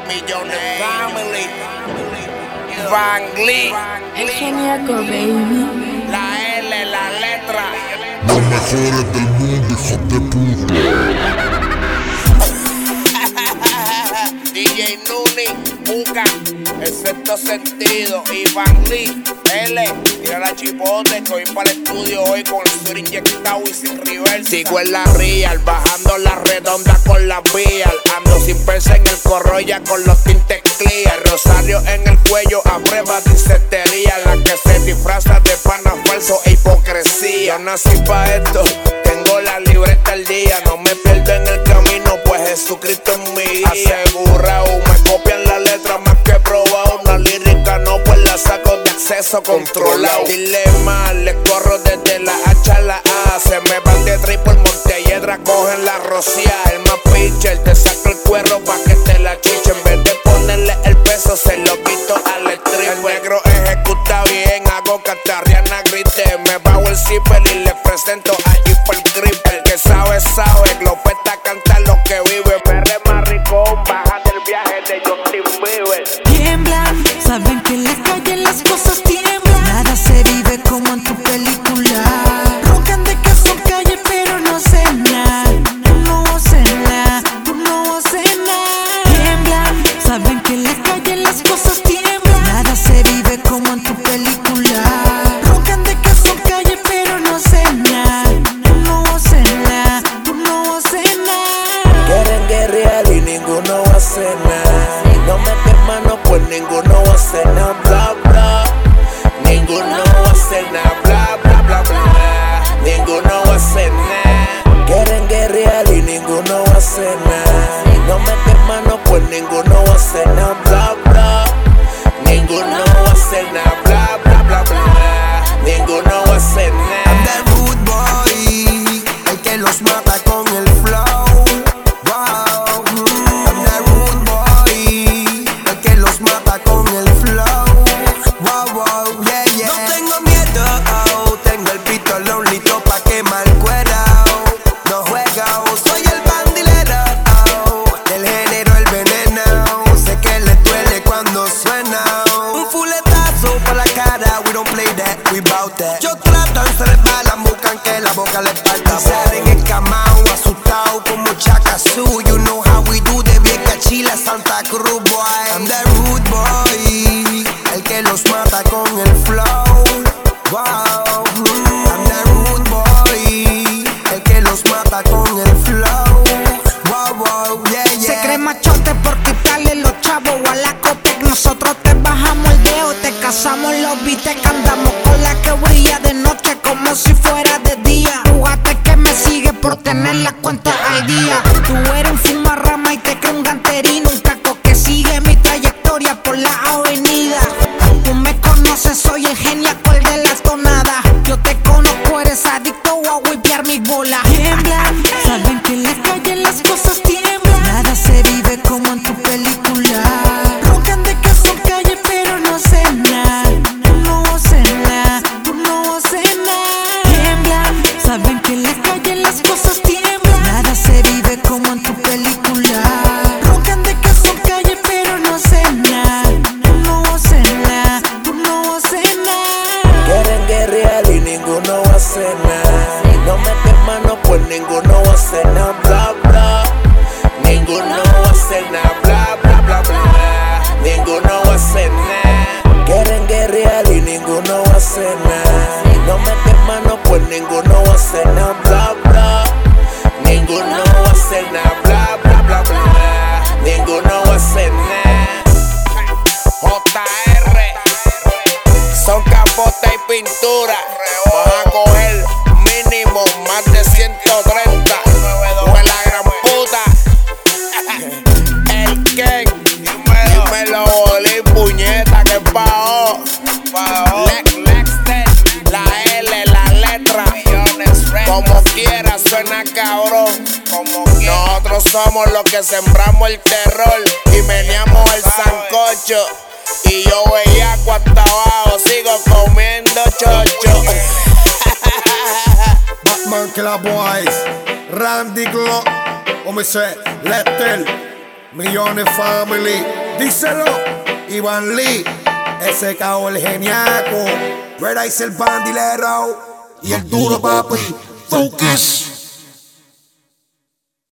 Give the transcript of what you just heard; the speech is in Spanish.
millones. Family. Van Lee. El geniaco, baby. La L, la letra. Los mejores del mundo, hijos de puta. DJ Nuni, Uca, el sexto sentido. Y Van Lee, L. Tira la chipote que voy para el estudio hoy con el sur inyectado y sin reversa. Sigo en la real, bajando la redonda con la vías. Ando sin persa en el corroya con los tintes clear. Rosario en el cuello a prueba de insectería. La que se disfraza de pana falso e hipocresía. Yo nací pa' esto, tengo la libreta al día. No me pierdo en el camino, pues Jesucristo es mi guía. Asegurado, me copian la letra más que probado. Una lírica no, pues la saco de acceso controlado. Dile mal, le corro desde la H a la A. Se me van de tri por Montelledra, cogen la rocía. El más pitcher, te saca el cuero pa' que te la chiche. En vez de ponerle el peso, se lo quito al strip. El negro ejecuta bien, hago catarriana grite. Me bajo el zipper y le presento a Jeep el Creeper. Que sabe, glopeta canta lo que vive. Perre maricón, baja del viaje de Justin Bieber. Tiemblan, saben que en la calle las cosas tiemblan. Nada se vive como en tu película. Rocan de que son calle pero no sé nada. No sé nada, no sé nada. Tiemblan, saben que en la calle las cosas tiemblan. Nada se vive como en tu película. Rocan de que son calle pero no sé nada. No sé nada, no sé nada. Quieren guerrear y ninguno hace nada. No meten mano pues ninguno hace nada. Bla bla. Ninguno hace nada. Bla bla bla bla. Ninguno hace nada. Quieren guerrear y ninguno hace nada. No meten mano pues ninguno hace nada. Bla bla. Ninguno hace nada. Bla bla bla bla. Ninguno hace nada. I'm the rude boy, el que los mata con el flow. Wow, I'm the rude boy, el que los mata con el flow. Wow, wow, yeah, yeah. No tengo miedo, tengo el pistolón listo pa' quemar cuero. No juego, soy el bandilero, del género el veneno. Sé que le duele cuando suena. Un fuletazo por la cara, we don't play that, we bout that. Yo tratan, se les balan, buscan que la boca les falta. Salen escamao, asustado como Chacazú. You know how we do, de Vieja Chile a Santa Cruz, boy. I'm the rude boy, el que los mata con el flow. Wow, I'm the rude boy, el que los mata con el flow. Wow, wow, yeah, yeah. Se cree machote por quitarle los chavos o a la copia. Nosotros te bajamos el dedo, te cazamos los bites, que andamos con la que brilla de noche como si fuera de día. Jugate que me sigue por tener la cuenta al día. Tú eres un fumarrama y te creo un ganterino, un caco que sigue mi trayectoria por la avenida. Tú me conoces, soy el geniaco, el de las tonadas. Yo te conozco, eres adicto a whipear mis bolas. Tiemblan, saben que en la calle las cosas tiemblan. Nada se vive como en tu película. Rocan de que son calle pero no sé nada. No sé nada, no sé nada. Tiemblan, saben que en la calle las cosas tiemblan. Nada se vive como en tu película. Rocan de que son calle pero no sé nada. No sé nada, no sé nada. Quieren guerrear y ninguno hace nada. No meten mano pues ninguno hace nada. Bla bla. Ninguno hace nada. Bla bla bla bla. Ninguno hace nada. Quieren guerrear y ninguno hace nada. No meten mano pues ninguno hace nada. Bla bla. Ninguno hace nada. Bla bla bla bla. Ninguno hace nada. JR son capota y pintura. Van a coger mínimo más de 130. Fue la gran puta. El Ken. Dímelo, Bolín, puñeta, que pagó. Lexter, la L, la letra. Como quiera, suena cabrón. Nosotros somos los que sembramos el terror y meneamos el sancocho. Y yo bellaco hasta abajo, sigo comiendo chocho. Batman Killer Boys, Randy Glock, como dice Lester, Millones Family, díselo, Iván Lee, SKO el geniaco, Red Ice el bandilero y el duro papi, Focus.